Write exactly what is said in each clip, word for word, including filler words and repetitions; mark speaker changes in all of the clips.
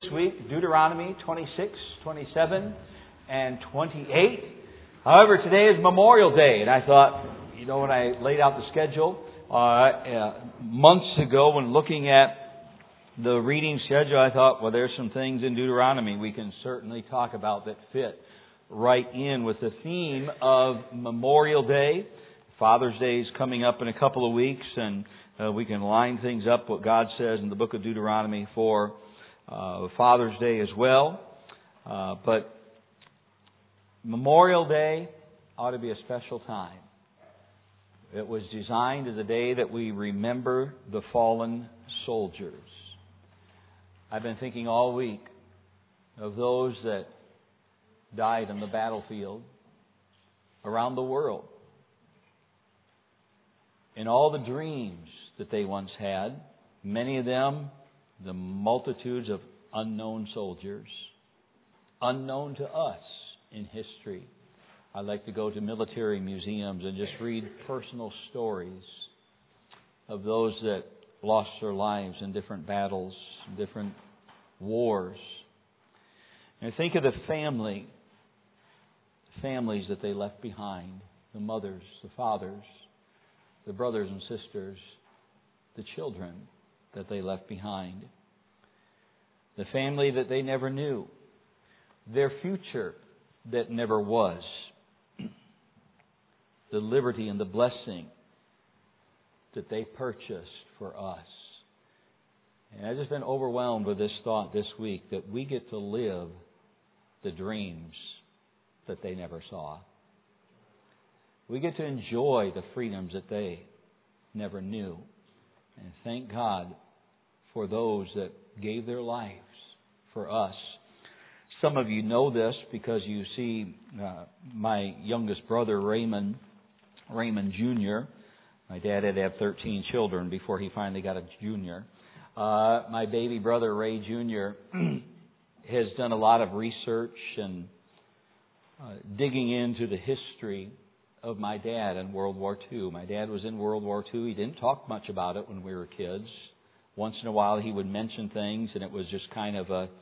Speaker 1: This week, Deuteronomy twenty-six, twenty-seven, and twenty-eight. However, today is Memorial Day, and I thought, you know, when I laid out the schedule uh, uh, months ago when looking at the reading schedule, I thought, well, there's some things in Deuteronomy we can certainly talk about that fit right in with the theme of Memorial Day. Father's Day is coming up in a couple of weeks, and uh, we can line things up what God says in the book of Deuteronomy for Uh, Father's Day as well. Uh, but Memorial Day ought to be a special time. It was designed as a day that we remember the fallen soldiers. I've been thinking all week of those that died on the battlefield around the world. And all the dreams that they once had, many of them the multitudes of unknown soldiers, unknown to us in history. I like to go to military museums and just read personal stories of those that lost their lives in different battles, different wars. And think of the family, families that they left behind, the mothers, the fathers, the brothers and sisters, the children that they left behind. The family that they never knew. Their future that never was. The liberty and the blessing that they purchased for us. And I've just been overwhelmed with this thought this week that we get to live the dreams that they never saw. We get to enjoy the freedoms that they never knew. And thank God for those that gave their lives for us. Some of you know this because you see uh, my youngest brother, Raymond, Raymond Junior My dad had to have thirteen children before he finally got a junior. Uh, my baby brother, Ray Junior, has done a lot of research and uh, digging into the history of my dad in World War Two. My dad was in World War Two. He didn't talk much about it when we were kids. Once in a while he would mention things, and it was just kind of a...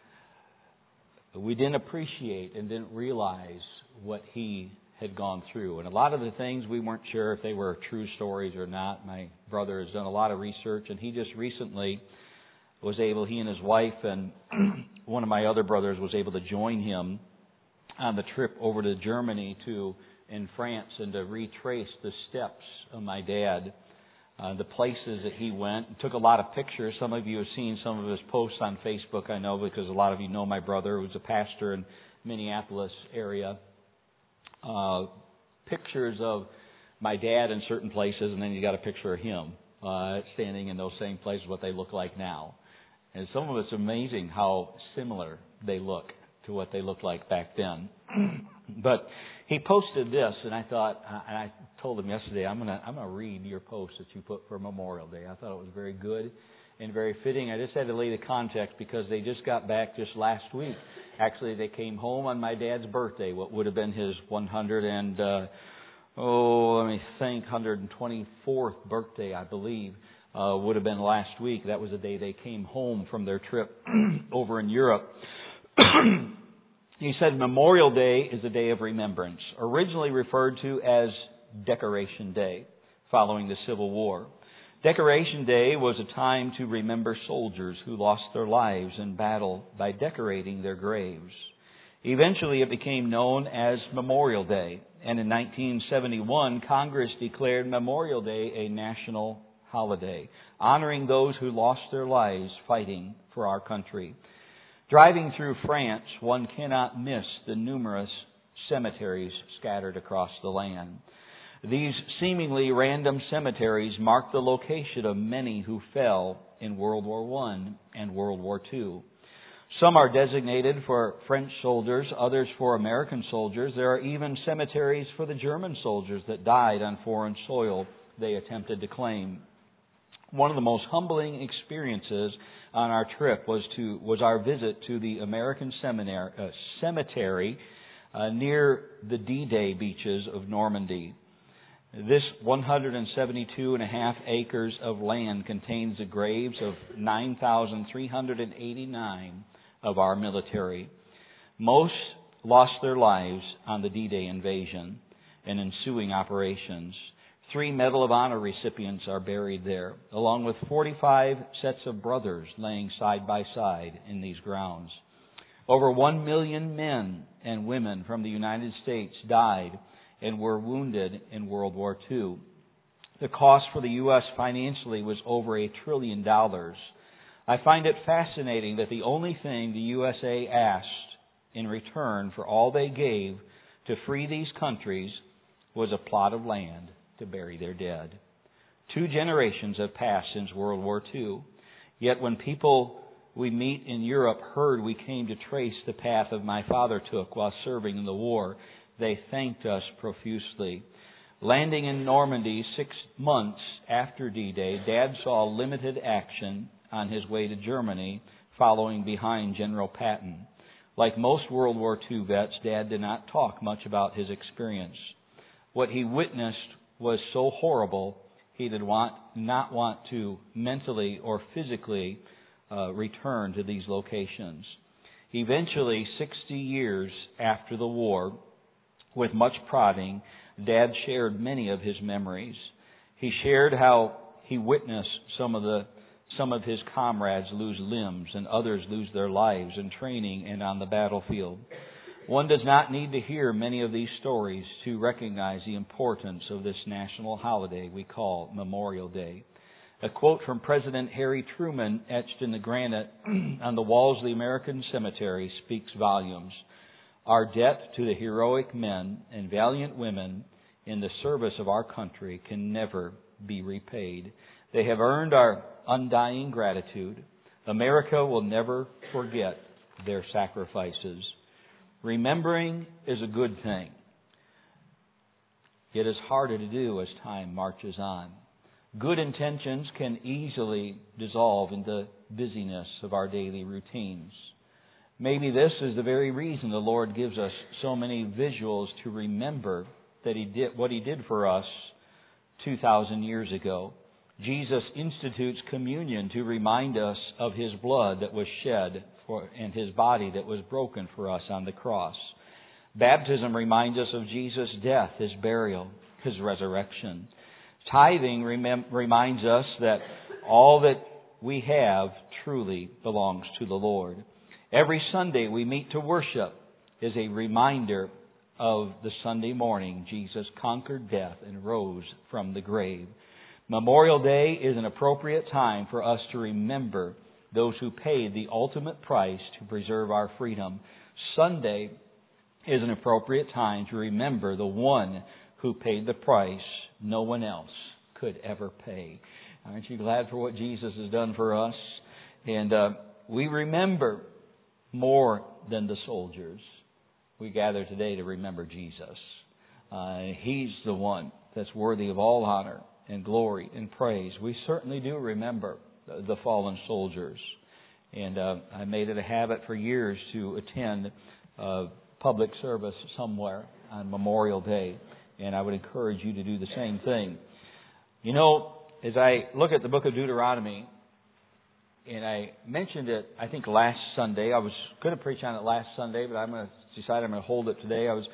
Speaker 1: We didn't appreciate and didn't realize what he had gone through. And a lot of the things we weren't sure if they were true stories or not. My brother has done a lot of research, and he just recently was able, he and his wife and one of my other brothers was able to join him on the trip over to Germany to in France and to retrace the steps of my dad. Uh, the places that he went, took a lot of pictures. Some of you have seen some of his posts on Facebook, I know, because a lot of you know my brother, who's a pastor in Minneapolis area. Uh, pictures of my dad in certain places, and then you got a picture of him uh, standing in those same places, what they look like now. And some of it's amazing how similar they look to what they looked like back then. But he posted this, and I thought, and I told him yesterday, I'm gonna I'm gonna read your post that you put for Memorial Day. I thought it was very good and very fitting. I just had to lay the context because they just got back just last week. Actually, they came home on my dad's birthday, what would have been his one hundred and uh, oh, let me think, one hundred twenty-fourth birthday, I believe, uh, would have been last week. That was the day they came home from their trip over in Europe. He said Memorial Day is a day of remembrance, originally referred to as Decoration Day, following the Civil War. Decoration Day was a time to remember soldiers who lost their lives in battle by decorating their graves. Eventually it became known as Memorial Day, and in nineteen seventy-one, Congress declared Memorial Day a national holiday, honoring those who lost their lives fighting for our country. Driving through France, one cannot miss the numerous cemeteries scattered across the land. These seemingly random cemeteries mark the location of many who fell in World War One and World War Two. Some are designated for French soldiers, others for American soldiers. There are even cemeteries for the German soldiers that died on foreign soil they attempted to claim. One of the most humbling experiences on our trip was to was our visit to the American seminary, uh, cemetery uh, near the D-Day beaches of Normandy. This one hundred seventy-two and a half acres of land contains the graves of nine thousand three hundred eighty-nine of our military. Most lost their lives on the D-Day invasion and ensuing operations. Three Medal of Honor recipients are buried there, along with forty-five sets of brothers laying side by side in these grounds. Over one million men and women from the United States died and were wounded in World War Two. The cost for the U S financially was over a trillion dollars. I find it fascinating that the only thing the U S A asked in return for all they gave to free these countries was a plot of land to bury their dead. Two generations have passed since World War Two. Yet when people we meet in Europe heard we came to trace the path of my father took while serving in the war, they thanked us profusely. Landing in Normandy six months after D-Day, Dad saw limited action on his way to Germany, following behind General Patton. Like most World War Two vets, Dad did not talk much about his experience. What he witnessed was so horrible, he did want, not want to mentally or physically uh, return to these locations. Eventually, sixty years after the war, with much prodding, Dad shared many of his memories. He shared how he witnessed some of the some of his comrades lose limbs and others lose their lives in training and on the battlefield. One does not need to hear many of these stories to recognize the importance of this national holiday we call Memorial Day. A quote from President Harry Truman etched in the granite on the walls of the American cemetery speaks volumes. Our debt to the heroic men and valiant women in the service of our country can never be repaid. They have earned our undying gratitude. America will never forget their sacrifices. Remembering is a good thing. It is harder to do as time marches on. Good intentions can easily dissolve into busyness of our daily routines. Maybe this is the very reason the Lord gives us so many visuals to remember that He did what He did for us two thousand years ago. Jesus institutes communion to remind us of His blood that was shed for, and His body that was broken for us on the cross. Baptism reminds us of Jesus' death, His burial, His resurrection. Tithing remem- reminds us that all that we have truly belongs to the Lord. Every Sunday we meet to worship is a reminder of the Sunday morning Jesus conquered death and rose from the grave. Memorial Day is an appropriate time for us to remember those who paid the ultimate price to preserve our freedom. Sunday is an appropriate time to remember the one who paid the price no one else could ever pay. Aren't you glad for what Jesus has done for us? And uh, we remember more than the soldiers. We gather today to remember Jesus. Uh, he's the one that's worthy of all honor and glory and praise. We certainly do remember the fallen soldiers. And uh, I made it a habit for years to attend uh, public service somewhere on Memorial Day. And I would encourage you to do the same thing. You know, as I look at the book of Deuteronomy, and I mentioned it, I think, last Sunday. I was going to preach on it last Sunday, but I'm going to decide I'm going to hold it today. I was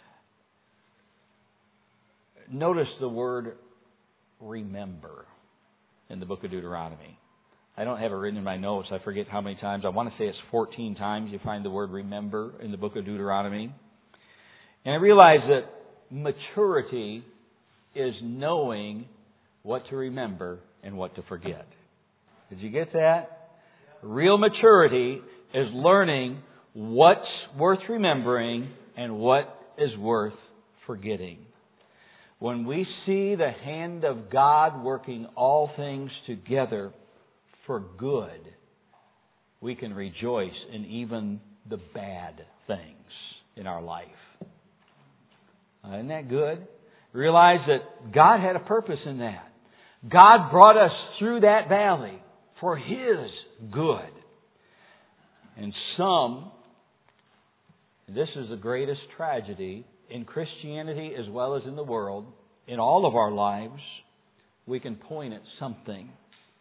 Speaker 1: notice the word remember in the book of Deuteronomy. I don't have it written in my notes. I forget how many times. I want to say it's fourteen times you find the word remember in the book of Deuteronomy. And I realize that maturity is knowing what to remember and what to forget. Did you get that? Real maturity is learning what's worth remembering and what is worth forgetting. When we see the hand of God working all things together for good, we can rejoice in even the bad things in our life. Uh, isn't that good? Realize that God had a purpose in that. God brought us through that valley for His good. And some, this is the greatest tragedy in Christianity as well as in the world, in all of our lives, we can point at something.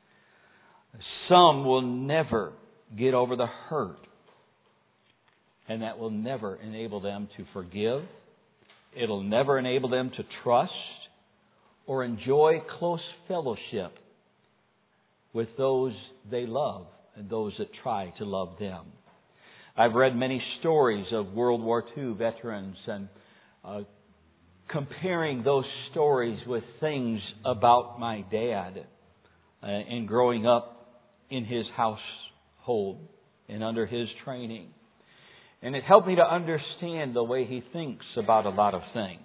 Speaker 1: Some will never get over the hurt, and that will never enable them to forgive. It'll never enable them to trust or enjoy close fellowship with those they love and those that try to love them. I've read many stories of World War Two veterans and uh, comparing those stories with things about my dad uh, and growing up in his household and under his training. And it helped me to understand the way he thinks about a lot of things.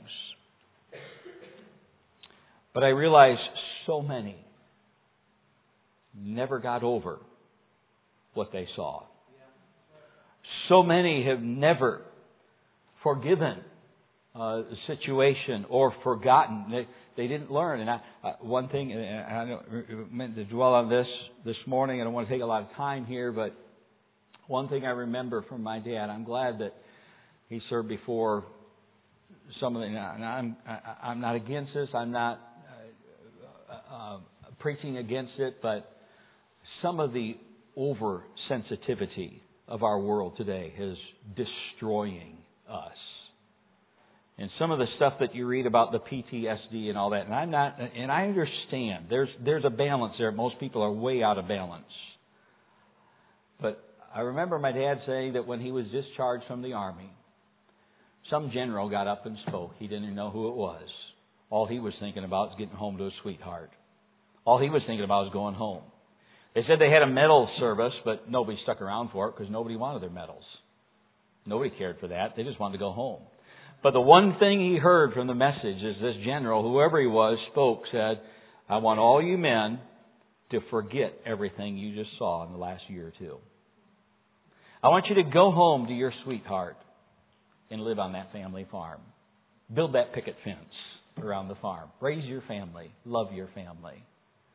Speaker 1: But I realized so many never got over what they saw. So many have never forgiven uh, the situation or forgotten. They, they didn't learn. And I, uh, one thing, and I don't meant to dwell on this this morning. I don't want to take a lot of time here, but one thing I remember from my dad, I'm glad that he served before some of the, and I'm, I, I'm not against this, I'm not uh, uh, preaching against it, but some of the oversensitivity of our world today is destroying us. And some of the stuff that you read about the P T S D and all that, and I'm not, and I understand there's there's a balance there. Most people are way out of balance. But I remember my dad saying that when he was discharged from the Army, some general got up and spoke. He didn't even know who it was. All he was thinking about was getting home to his sweetheart. All he was thinking about was going home. They said they had a medal service, but nobody stuck around for it because nobody wanted their medals. Nobody cared for that. They just wanted to go home. But the one thing he heard from the message is this general, whoever he was, spoke, said, I want all you men to forget everything you just saw in the last year or two. I want you to go home to your sweetheart and live on that family farm. Build that picket fence around the farm. Raise your family. Love your family.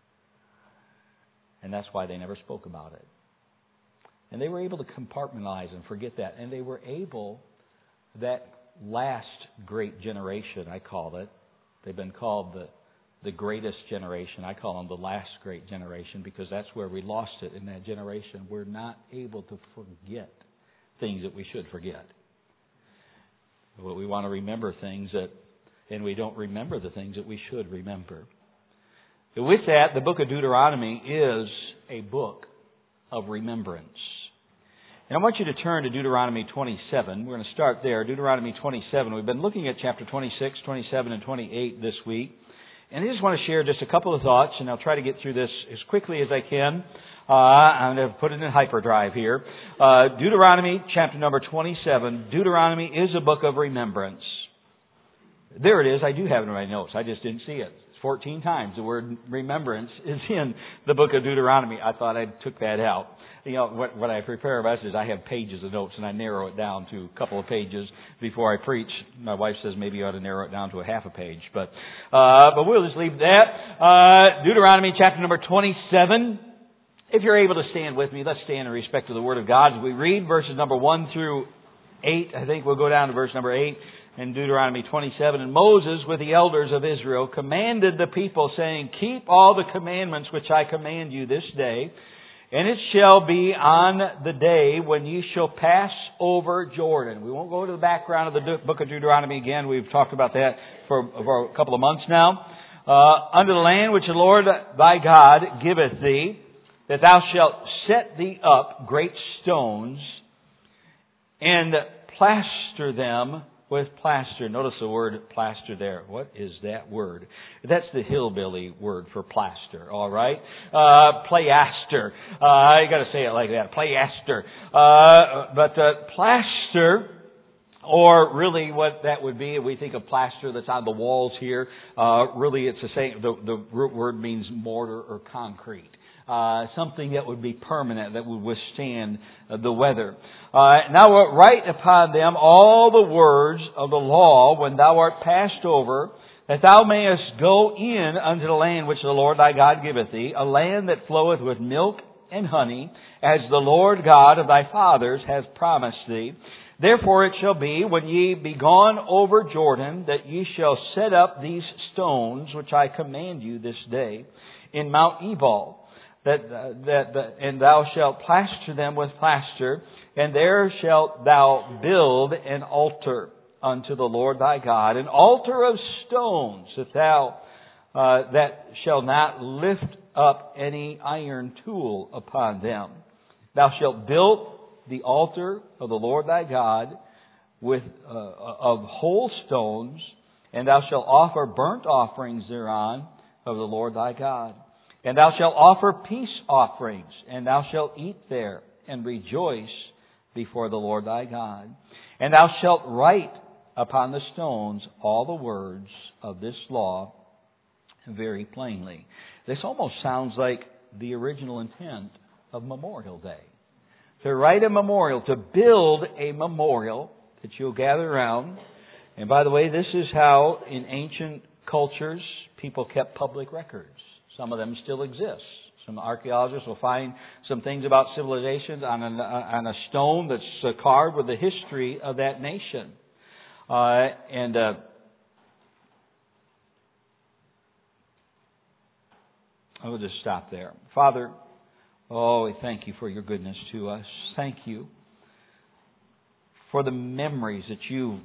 Speaker 1: And that's why they never spoke about it. And they were able to compartmentalize and forget that. And they were able, that last great generation, I call it, they've been called the, the greatest generation. I call them the last great generation because that's where we lost it in that generation. We're not able to forget things that we should forget. Well, we want to remember things that, and we don't remember the things that we should remember. With that, the book of Deuteronomy is a book of remembrance. And I want you to turn to Deuteronomy twenty-seven. We're going to start there. Deuteronomy twenty-seven. We've been looking at chapter twenty-six, twenty-seven, and twenty-eight this week. And I just want to share just a couple of thoughts, and I'll try to get through this as quickly as I can. Uh, I'm going to put it in hyperdrive here. Uh, Deuteronomy chapter number twenty-seven. Deuteronomy is a book of remembrance. There it is. I do have it in my notes. I just didn't see it. fourteen times the word remembrance is in the book of Deuteronomy. I thought I took that out. You know, what, what I prepare about is I have pages of notes and I narrow it down to a couple of pages before I preach. My wife says maybe you ought to narrow it down to a half a page, but uh, but we'll just leave that. Uh, Deuteronomy chapter number twenty-seven. If you're able to stand with me, let's stand in respect to the Word of God as we read verses number one through eight. I think we'll go down to verse number eight. In Deuteronomy twenty-seven, and Moses with the elders of Israel commanded the people, saying, keep all the commandments which I command you this day, and it shall be on the day when ye shall pass over Jordan. We won't go to the background of the book of Deuteronomy again. We've talked about that for, for a couple of months now. Uh, under the land which the Lord thy God giveth thee, that thou shalt set thee up great stones, and plaster them with plaster. Notice the word plaster there. What is that word? That's the hillbilly word for plaster, all right? Uh, plaster. Uh, you got to say it like that. Plaster. Uh, but uh, plaster, or really what that would be, if we think of plaster that's on the walls here, uh, really it's the same. The, the root word means mortar or concrete. Uh, something that would be permanent, that would withstand uh, the weather. Uh, now write upon them all the words of the law when thou art passed over, that thou mayest go in unto the land which the Lord thy God giveth thee, a land that floweth with milk and honey, as the Lord God of thy fathers hath promised thee. Therefore it shall be, when ye be gone over Jordan, that ye shall set up these stones, which I command you this day, in Mount Ebal, that, uh, that, that, and thou shalt plaster them with plaster, and there shalt thou build an altar unto the Lord thy God, an altar of stones, that thou uh, that shall not lift up any iron tool upon them. Thou shalt build the altar of the Lord thy God with uh, of whole stones, and thou shalt offer burnt offerings thereon of the Lord thy God. And thou shalt offer peace offerings, and thou shalt eat there, and rejoice before the Lord thy God. And thou shalt write upon the stones all the words of this law very plainly. This almost sounds like the original intent of Memorial Day. To write a memorial, to build a memorial that you'll gather around. And by the way, this is how in ancient cultures people kept public records. Some of them still exist. Some archaeologists will find some things about civilizations on a, on a stone that's carved with the history of that nation. Uh, and uh, I will just stop there. Father, oh, we thank you for your goodness to us. Thank you for the memories that you've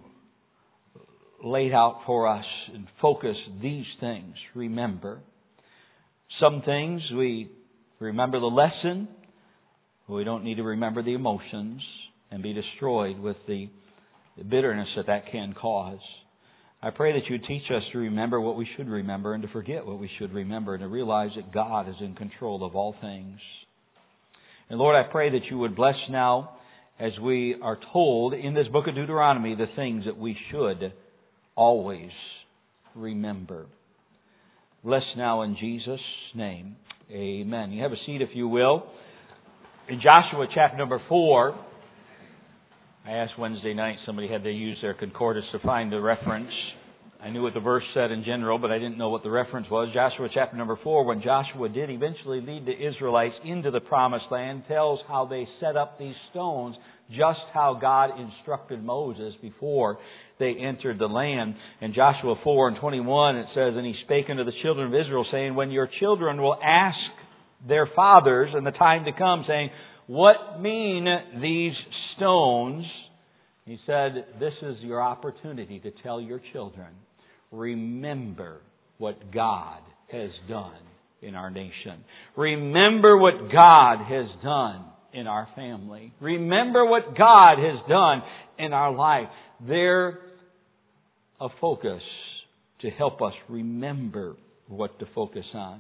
Speaker 1: laid out for us and focus these things. Remember. Some things we remember the lesson. We don't need to remember the emotions and be destroyed with the bitterness that that can cause. I pray that you would teach us to remember what we should remember and to forget what we should remember and to realize that God is in control of all things. And Lord, I pray that you would bless now as we are told in this book of Deuteronomy the things that we should always remember. Bless now in Jesus' name. Amen. You have a seat if you will. In Joshua chapter number four, I asked Wednesday night, somebody had to use their concordance to find the reference. I knew what the verse said in general, but I didn't know what the reference was. Joshua chapter number four, when Joshua did eventually lead the Israelites into the promised land, tells how they set up these stones, just how God instructed Moses before they entered the land. In Joshua four and twenty-one, it says, "And he spake unto the children of Israel, saying, When your children will ask their fathers in the time to come, saying, What mean these stones? He said, this is your opportunity to tell your children, remember what God has done in our nation. Remember what God has done in our family. Remember what God has done in our life." They're a focus to help us remember what to focus on.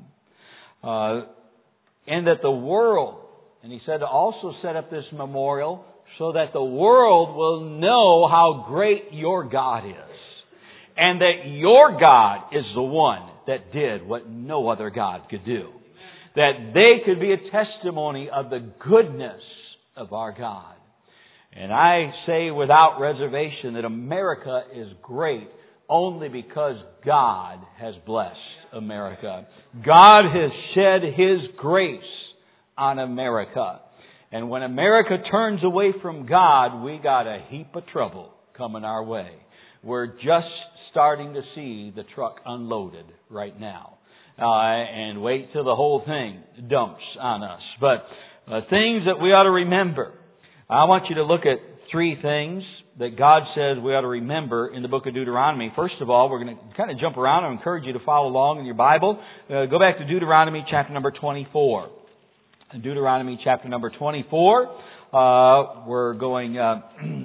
Speaker 1: Uh, and that the world, and he said to also set up this memorial so that the world will know how great your God is. And that your God is the one that did what no other God could do. That they could be a testimony of the goodness of our God. And I say without reservation that America is great only because God has blessed America. God has shed His grace on America. And when America turns away from God, we got a heap of trouble coming our way. We're just starting to see the truck unloaded right now. Uh, and wait till the whole thing dumps on us. But uh, things that we ought to remember. I want you to look at three things that God says we ought to remember in the book of Deuteronomy. First of all, we're going to kind of jump around and encourage you to follow along in your Bible. Uh, go back to Deuteronomy chapter number twenty-four. Deuteronomy chapter number twenty-four. Uh, we're going uh,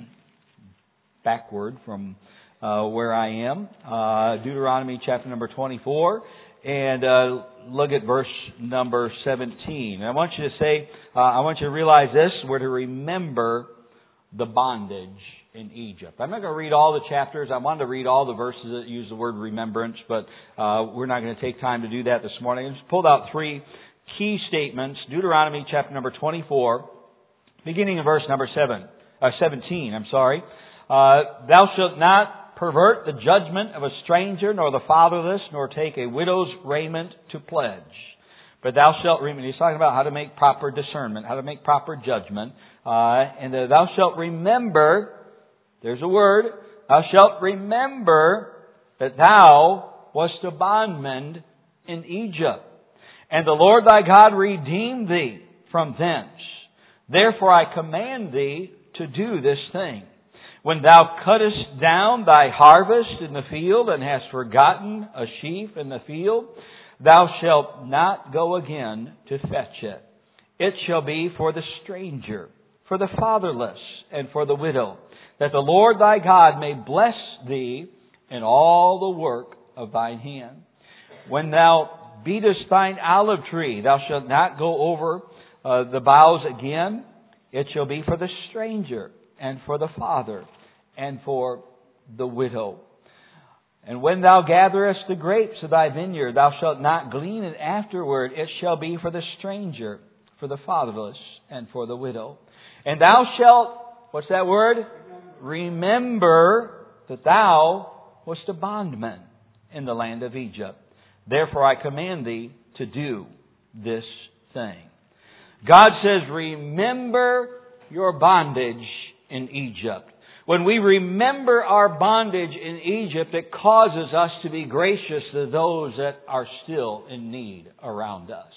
Speaker 1: backward from uh, where I am. Uh, Deuteronomy chapter number twenty-four. And uh, look at verse number seventeen. And I want you to say, uh, I want you to realize this. We're to remember the bondage in Egypt. I'm not going to read all the chapters. I wanted to read all the verses that use the word remembrance, but uh, we're not going to take time to do that this morning. I just pulled out three key statements. Deuteronomy chapter number twenty-four, beginning in verse number seven, uh, seventeen. I'm sorry. Uh, Thou shalt not pervert the judgment of a stranger, nor the fatherless, nor take a widow's raiment to pledge. But thou shalt remember. He's talking about how to make proper discernment, how to make proper judgment. Uh, and uh, thou shalt remember, there's a word, thou shalt remember that thou wast a bondman in Egypt, and the Lord thy God redeemed thee from thence. Therefore I command thee to do this thing. When thou cuttest down thy harvest in the field, and hast forgotten a sheaf in the field, thou shalt not go again to fetch it. It shall be for the stranger, for the fatherless, and for the widow, that the Lord thy God may bless thee in all the work of thine hand. When thou beatest thine olive tree, thou shalt not go over uh, the boughs again. It shall be for the stranger, and for the father, and for the widow. And when thou gatherest the grapes of thy vineyard, thou shalt not glean it afterward. It shall be for the stranger, for the fatherless, and for the widow. And thou shalt, what's that word? Remember that thou wast a bondman in the land of Egypt. Therefore I command thee to do this thing. God says, remember your bondage in Egypt. When we remember our bondage in Egypt, it causes us to be gracious to those that are still in need around us.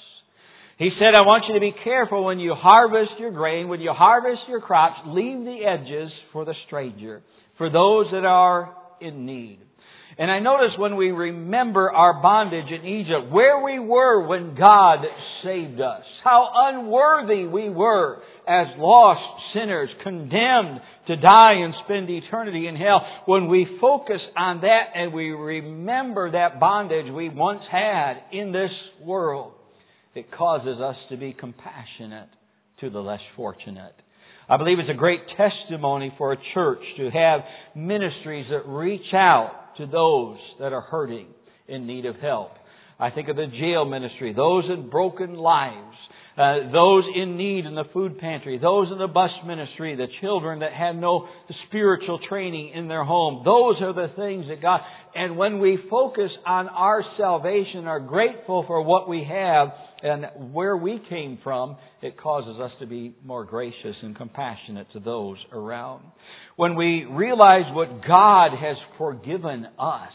Speaker 1: He said, I want you to be careful when you harvest your grain, when you harvest your crops, leave the edges for the stranger, for those that are in need. And I notice when we remember our bondage in Egypt, where we were when God saved us, how unworthy we were as lost sinners, condemned to die and spend eternity in hell. When we focus on that and we remember that bondage we once had in this world, it causes us to be compassionate to the less fortunate. I believe it's a great testimony for a church to have ministries that reach out to those that are hurting in need of help. I think of the jail ministry, those in broken lives, uh, those in need in the food pantry, those in the bus ministry, the children that have no spiritual training in their home. Those are the things that God... And when we focus on our salvation, are grateful for what we have and where we came from, it causes us to be more gracious and compassionate to those around. When we realize what God has forgiven us,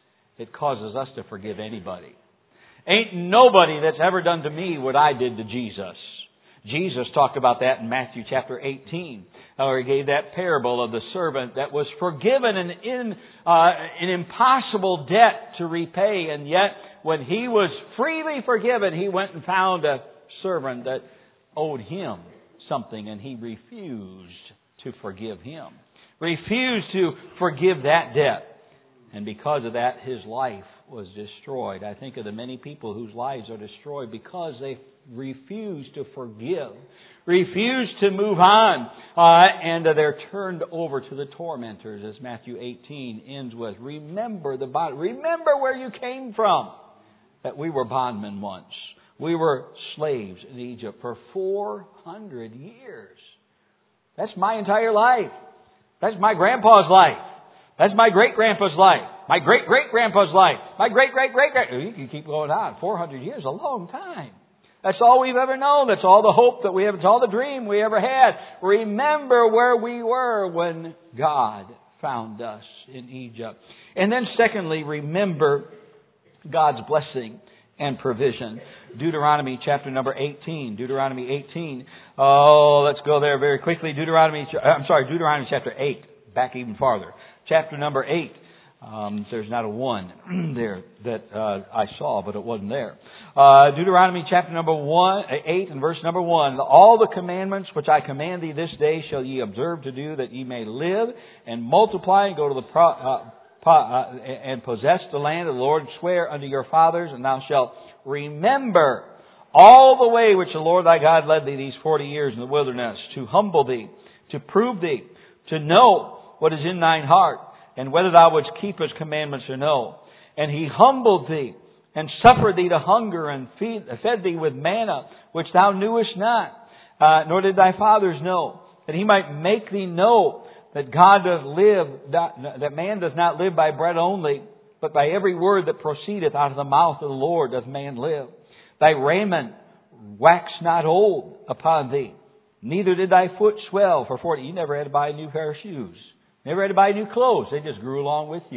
Speaker 1: it causes us to forgive anybody. Ain't nobody that's ever done to me what I did to Jesus. Jesus talked about that in Matthew chapter eighteen. Or he gave that parable of the servant that was forgiven an, in, uh, an impossible debt to repay. And yet, when he was freely forgiven, he went and found a servant that owed him something, and he refused to forgive him. Refused to forgive that debt. And because of that, his life was destroyed. I think of the many people whose lives are destroyed because they refuse to forgive, refuse to move on, uh, and uh, they're turned over to the tormentors, as Matthew eighteen ends with. Remember the bond. Remember where you came from. That we were bondmen once. We were slaves in Egypt for four hundred years. That's my entire life. That's my grandpa's life. That's my great-grandpa's life. My great-great-grandpa's life. My great-great-great-grand... You can keep going on. four hundred years, a long time. That's all we've ever known. That's all the hope that we have. It's all the dream we ever had. Remember where we were when God found us in Egypt. And then secondly, remember God's blessing and provision. Deuteronomy chapter number eighteen. Deuteronomy eighteen. Oh, let's go there very quickly. Deuteronomy, I'm sorry, Deuteronomy chapter eight. Back even farther. Chapter number eight. Um, there's not a one there that uh, I saw, but it wasn't there. Uh, Deuteronomy chapter number one, eight and verse number one. All the commandments which I command thee this day shall ye observe to do, that ye may live and multiply and go to the pro, uh, po, uh, and possess the land of the Lord, swear unto your fathers, and thou shalt remember all the way which the Lord thy God led thee these forty years in the wilderness, to humble thee, to prove thee, to know what is in thine heart, and whether thou wouldst keep His commandments or no. And He humbled thee, and suffered thee to hunger, and feed, fed thee with manna, which thou knewest not, uh, nor did thy fathers know, that He might make thee know that God doth live, that, that man doth not live by bread only, but by every word that proceedeth out of the mouth of the Lord doth man live. Thy raiment wax not old upon thee, neither did thy foot swell for forty. You never had to buy a new pair of shoes. Never had to buy new clothes. They just grew along with you.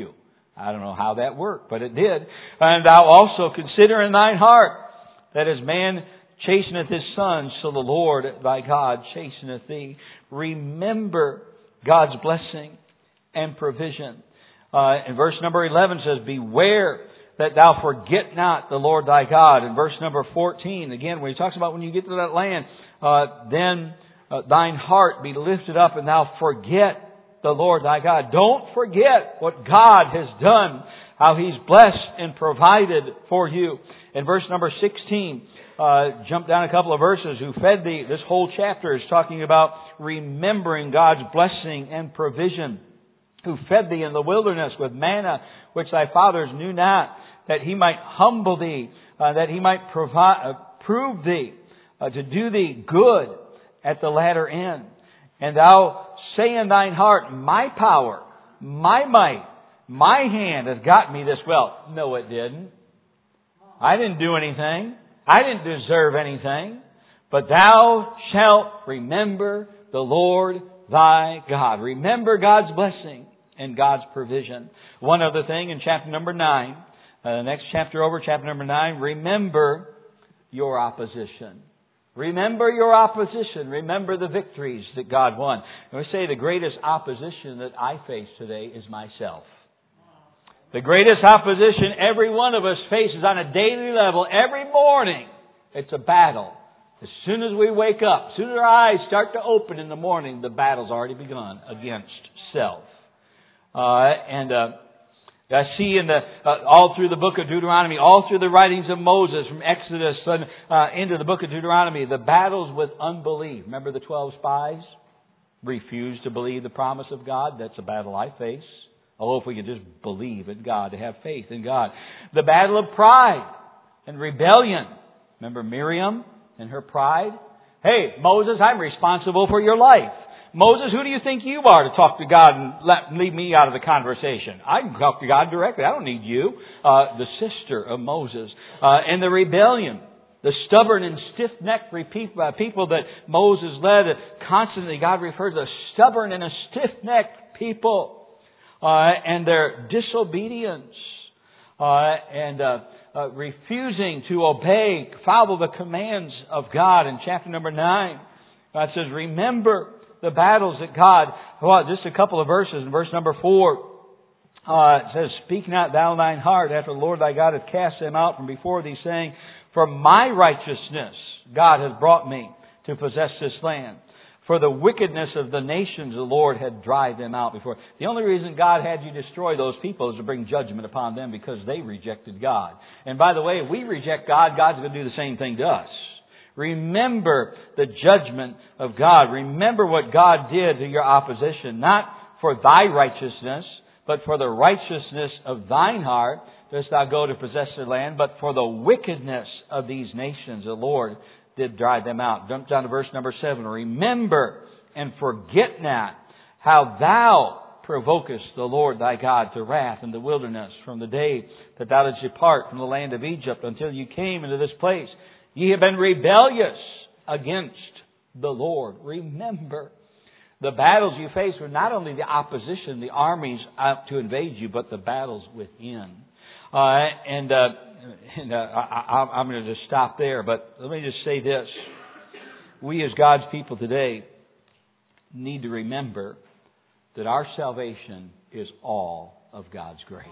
Speaker 1: I don't know how that worked, but it did. And thou also consider in thine heart that as man chasteneth his son, so the Lord thy God chasteneth thee. Remember God's blessing and provision. Uh, in verse number eleven says, beware that thou forget not the Lord thy God. In verse number fourteen, again, when he talks about when you get to that land, uh, then uh, thine heart be lifted up and thou forget the Lord thy God. Don't forget what God has done, how He's blessed and provided for you. In verse number sixteen, uh, jump down a couple of verses, who fed thee. This whole chapter is talking about remembering God's blessing and provision. Who fed thee in the wilderness with manna, which thy fathers knew not, that He might humble thee, uh, that He might provide, uh, prove thee, uh, to do thee good at the latter end. And thou say in thine heart, my power, my might, my hand has got me this wealth. No, it didn't. I didn't do anything. I didn't deserve anything. But thou shalt remember the Lord thy God. Remember God's blessing and God's provision. One other thing in chapter number nine, uh, the next chapter over, chapter number nine, remember your opposition. Remember your opposition. Remember the victories that God won. I would say the greatest opposition that I face today is myself. The greatest opposition every one of us faces on a daily level, every morning, it's a battle. As soon as we wake up, as soon as our eyes start to open in the morning, the battle's already begun against self. Uh, and uh, I see in the uh, all through the book of Deuteronomy, all through the writings of Moses, from Exodus and, uh, into the book of Deuteronomy, the battles with unbelief. Remember the twelve spies? Refused to believe the promise of God. That's a battle I face. Oh, if we could just believe in God, to have faith in God. The battle of pride and rebellion. Remember Miriam and her pride? Hey, Moses, I'm responsible for your life. Moses, who do you think you are to talk to God and let, leave me out of the conversation? I can talk to God directly. I don't need you. Uh, the sister of Moses. Uh, and the rebellion. The stubborn and stiff-necked people that Moses led. Constantly, God referred to stubborn and a stiff-necked people. Uh, and their disobedience. Uh, and uh, uh, refusing to obey, follow the commands of God. In chapter number nine, God says, remember the battles that God, well, just a couple of verses. In verse number four, uh, it says, speak not thou in thine heart after the Lord thy God hath cast them out from before thee, saying, for my righteousness God has brought me to possess this land. For the wickedness of the nations the Lord had driven them out before. The only reason God had you destroy those people is to bring judgment upon them because they rejected God. And by the way, if we reject God, God's going to do the same thing to us. Remember the judgment of God. Remember what God did to your opposition. Not for thy righteousness, but for the righteousness of thine heart dost thou go to possess the land. But for the wickedness of these nations, the Lord did drive them out. Jump down to verse number seven. Remember and forget not how thou provokest the Lord thy God to wrath in the wilderness from the day that thou didst depart from the land of Egypt until you came into this place. Ye have been rebellious against the Lord. Remember, the battles you face were not only the opposition, the armies out to invade you, but the battles within. Uh, and uh, and uh, I, I'm going to just stop there, but let me just say this. We as God's people today need to remember that our salvation is all of God's grace.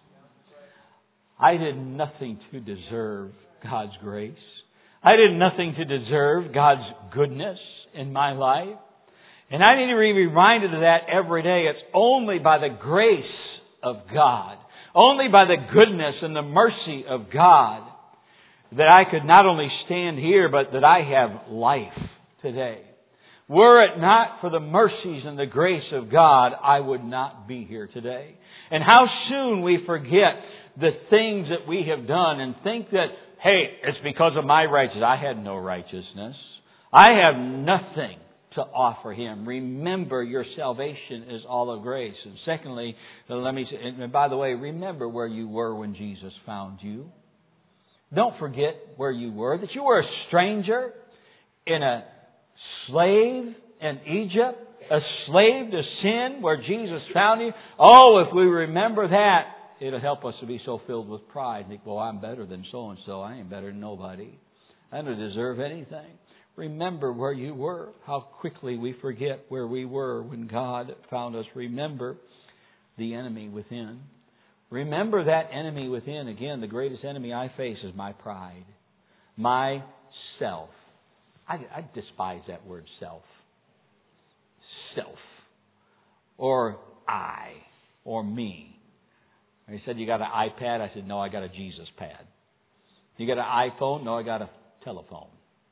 Speaker 1: I did nothing to deserve God's grace. I did nothing to deserve God's goodness in my life. And I need to be reminded of that every day. It's only by the grace of God, only by the goodness and the mercy of God that I could not only stand here, but that I have life today. Were it not for the mercies and the grace of God, I would not be here today. And how soon we forget the things that we have done and think that, hey, it's because of my righteousness. I had no righteousness. I have nothing to offer Him. Remember, your salvation is all of grace. And secondly, let me say, and by the way, remember where you were when Jesus found you. Don't forget where you were, that you were a stranger in a slave in Egypt, a slave to sin where Jesus found you. Oh, if we remember that, it'll help us to be so filled with pride. Think, well, I'm better than so-and-so. I ain't better than nobody. I don't deserve anything. Remember where you were. How quickly we forget where we were when God found us. Remember the enemy within. Remember that enemy within. Again, the greatest enemy I face is my pride. Myself. I, I despise that word self. Self. Or I. Or me. He said, you got an iPad? I said, no, I got a Jesus pad. You got an iPhone? No, I got a telephone.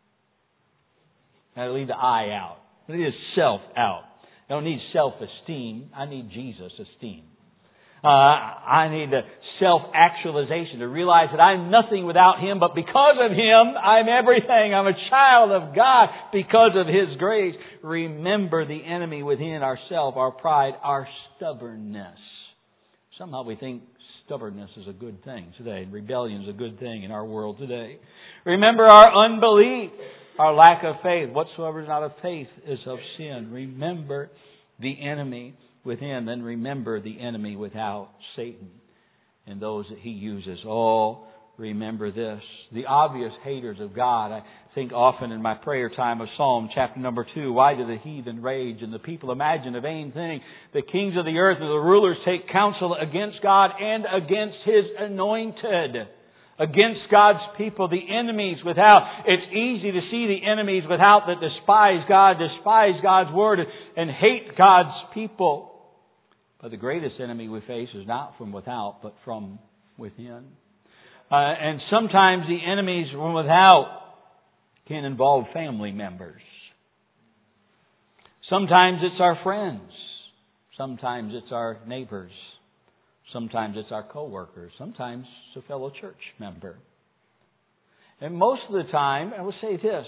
Speaker 1: I leave the I out. I need self out. I don't need self-esteem. I need Jesus esteem. Uh, I need the self-actualization to realize that I'm nothing without Him, but because of Him, I'm everything. I'm a child of God because of His grace. Remember the enemy within ourselves, our pride, our stubbornness. Somehow we think stubbornness is a good thing today. Rebellion is a good thing in our world today. Remember our unbelief, our lack of faith. Whatsoever is not of faith is of sin. Remember the enemy within, then remember the enemy without, Satan, and those that he uses. Oh, remember this. The obvious haters of God. I think often in my prayer time of Psalm chapter number two, why do the heathen rage and the people imagine a vain thing? The kings of the earth and the rulers take counsel against God and against His anointed. Against God's people, the enemies without. It's easy to see the enemies without that despise God, despise God's Word, and hate God's people. But the greatest enemy we face is not from without, but from within. Uh, and sometimes the enemies from without can involve family members. Sometimes it's our friends. Sometimes it's our neighbors. Sometimes it's our co-workers. Sometimes it's a fellow church member. And most of the time, I will say this,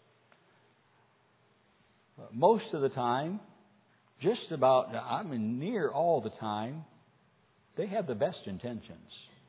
Speaker 1: most of the time, just about, I mean near all the time, they have the best intentions.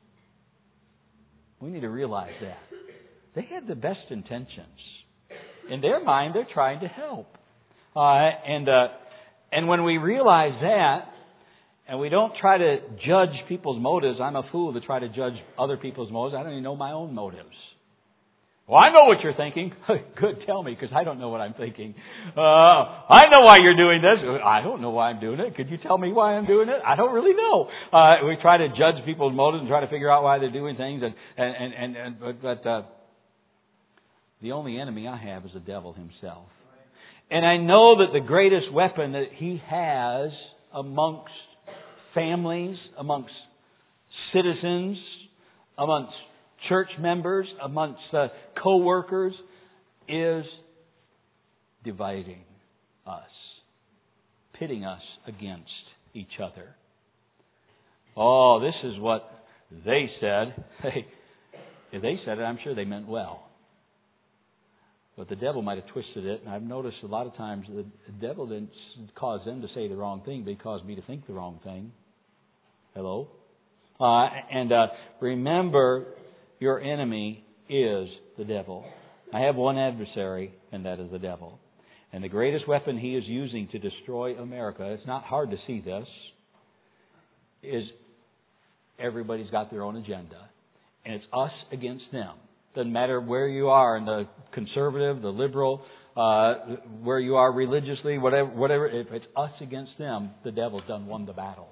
Speaker 1: We need to realize that. They have the best intentions. In their mind, they're trying to help. Uh, and uh, and when we realize that, and we don't try to judge people's motives. I'm a fool to try to judge other people's motives. I don't even know my own motives. Well, I know what you're thinking. Good, tell me, because I don't know what I'm thinking. Uh, I know why you're doing this. I don't know why I'm doing it. Could you tell me why I'm doing it? I don't really know. Uh, we try to judge people's motives and try to figure out why they're doing things. And and and, and but, but uh, the only enemy I have is the devil himself. And I know that the greatest weapon that he has amongst families, amongst citizens, amongst church members, amongst uh, co-workers, is dividing us, pitting us against each other. Oh, this is what they said. Hey, if they said it, I'm sure they meant well. But the devil might have twisted it, and I've noticed a lot of times the devil didn't cause them to say the wrong thing, but he caused me to think the wrong thing. Hello? Uh, and uh, remember, your enemy is the devil. I have one adversary, and that is the devil. And the greatest weapon he is using to destroy America, it's not hard to see this, is everybody's got their own agenda. And it's us against them. Doesn't matter where you are, in the conservative, the liberal, uh, where you are religiously, whatever, whatever. If it's us against them, the devil's done won the battle.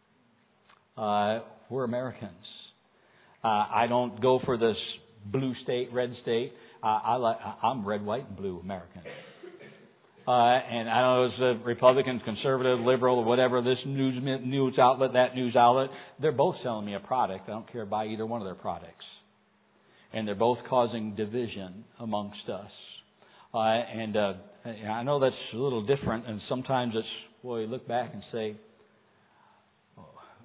Speaker 1: Uh, we're Americans. Uh, I don't go for this blue state, red state. Uh, I like, I'm red, white, and blue American. Uh, and I don't know if it's a Republican, conservative, liberal, or whatever, this news news outlet, that news outlet. They're both selling me a product. I don't care about either one of their products. And they're both causing division amongst us. Uh, and uh, I know that's a little different, and sometimes it's, well, you look back and say, oh,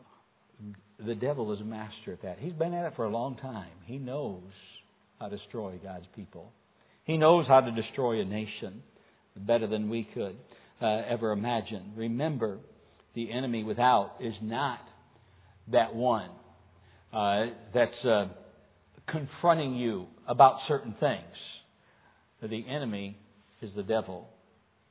Speaker 1: the devil is a master at that. He's been at it for a long time. He knows how to destroy God's people. He knows how to destroy a nation better than we could uh, ever imagine. Remember, the enemy without is not that one uh, that's uh, confronting you about certain things. The enemy is the devil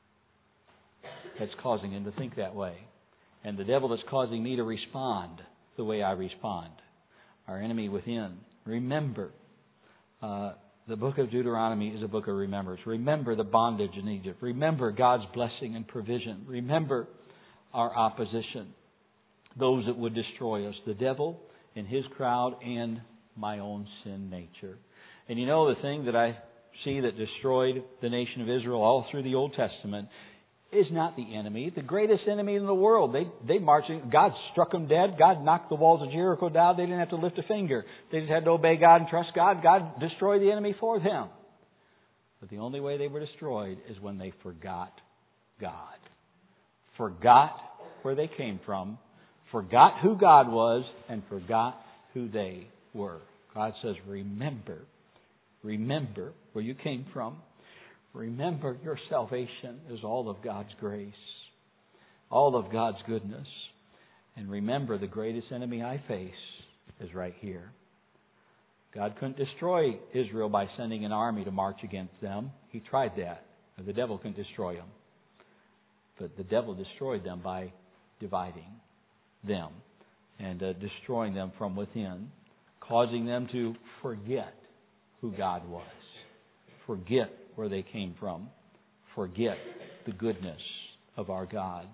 Speaker 1: that's causing him to think that way. And the devil that's causing me to respond the way I respond. Our enemy within. Remember, uh, the book of Deuteronomy is a book of remembrance. Remember the bondage in Egypt. Remember God's blessing and provision. Remember our opposition. Those that would destroy us. The devil and his crowd and my own sin nature. And you know the thing that I see that destroyed the nation of Israel all through the Old Testament is not the enemy, the greatest enemy in the world. They they marched in, God struck them dead. God knocked the walls of Jericho down. They didn't have to lift a finger. They just had to obey God and trust God. God destroyed the enemy for them. But the only way they were destroyed is when they forgot God. Forgot where they came from, forgot who God was, and forgot who they were. God says, remember, remember where you came from. Remember your salvation is all of God's grace, all of God's goodness. And remember the greatest enemy I face is right here. God couldn't destroy Israel by sending an army to march against them. He tried that. The devil couldn't destroy them. But the devil destroyed them by dividing them and uh, destroying them from within, causing them to forget who God was, forget where they came from, forget the goodness of our God.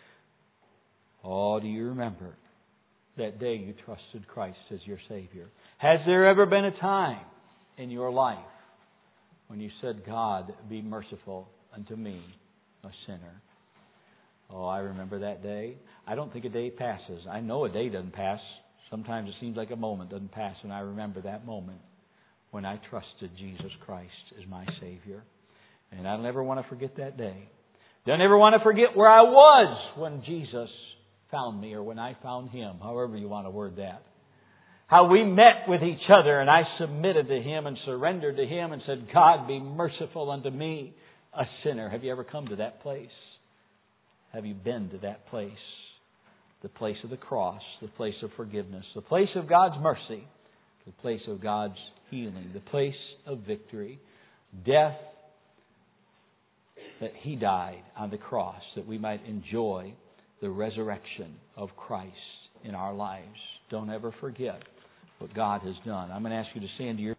Speaker 1: Oh, do you remember that day you trusted Christ as your Savior? Has there ever been a time in your life when you said, God, be merciful unto me, a sinner? Oh, I remember that day. I don't think a day passes. I know a day doesn't pass. Sometimes it seems like a moment doesn't pass, and I remember that moment when I trusted Jesus Christ as my Savior. And I'll never want to forget that day. Don't ever want to forget where I was when Jesus found me or when I found Him, however you want to word that. How we met with each other and I submitted to Him and surrendered to Him and said, God, be merciful unto me, a sinner. Have you ever come to that place? Have you been to that place? The place of the cross, the place of forgiveness, the place of God's mercy, the place of God's healing, the place of victory, death, that He died on the cross that we might enjoy the resurrection of Christ in our lives. Don't ever forget what God has done. I'm going to ask you to stand to your